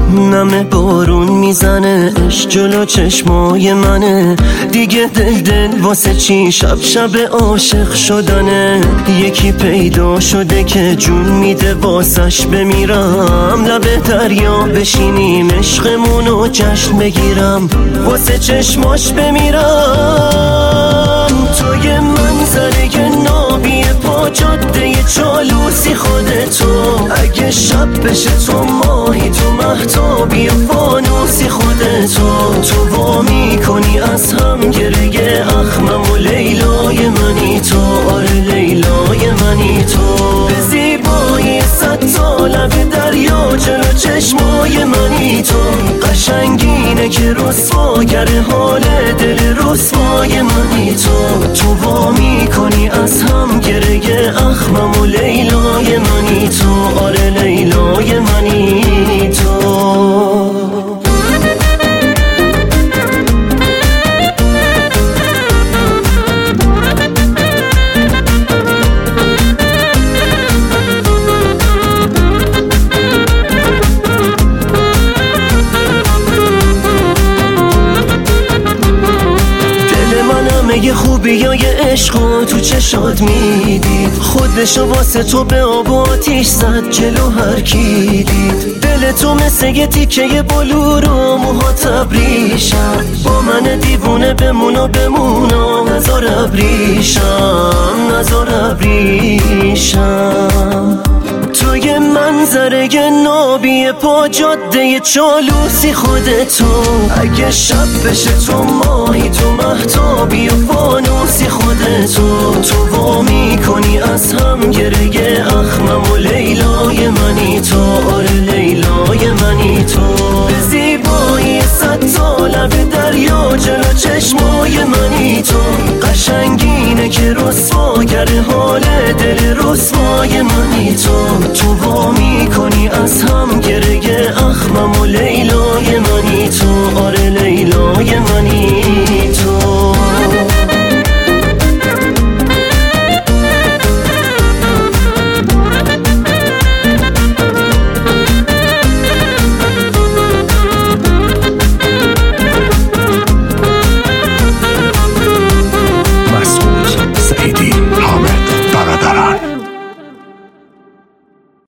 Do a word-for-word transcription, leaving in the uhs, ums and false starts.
نم بارون میزنه عشق جلو چشمای منه، دیگه دل دل واسه چی شب شب عاشق شدنه. یکی پیدا شده که جون میده واسش بمیرم، لب دریا بشینیم عشقمونو جشن بگیرم، واسه چشماش بمیرم. توی منظره نابی پا جاده چالوسی خودتو، اگه شب بشه تو ماهی تو مهتابی و فانوسی خودتو، تو وا میکنی از هم گره اخمم و لیلای منی تو، آره لیلای منی تو. به زیبایی صد تا لب دریا جلو چشمای منی تو، قشنگینه که رسواگر حال دل رسوای منی تو، تو وا میکنی از هم گره اخمم و لیلای منی تو، آره لیلای منی تو. یه خوبیای عشقو تو چشات میدید، خودشو واسه تو به آب و آتیش زد جلو هر کی دید. دل تو مثل یه تیکه بلور و موها تبریشم، با من دیوونه بمون و بمون و نزار ابریشم، نزار ابریشم. توی منظره نابی پا جاده چالوسی خودتو، اگه شب بشه تو ماهی تو مهتابی و فانوسی خودتو، تو وا میکنی از هم گره اخمم و لیلای منی تو، آره لیلای منی تو. به زیبایی صد تا لب دریا جلو چشمای منی تو، قشنگینه که رسواگر حال دل رسوای منی تو، تو وا میکنی از هم گره اخمم و لیلای منی تو، آره لیلای منی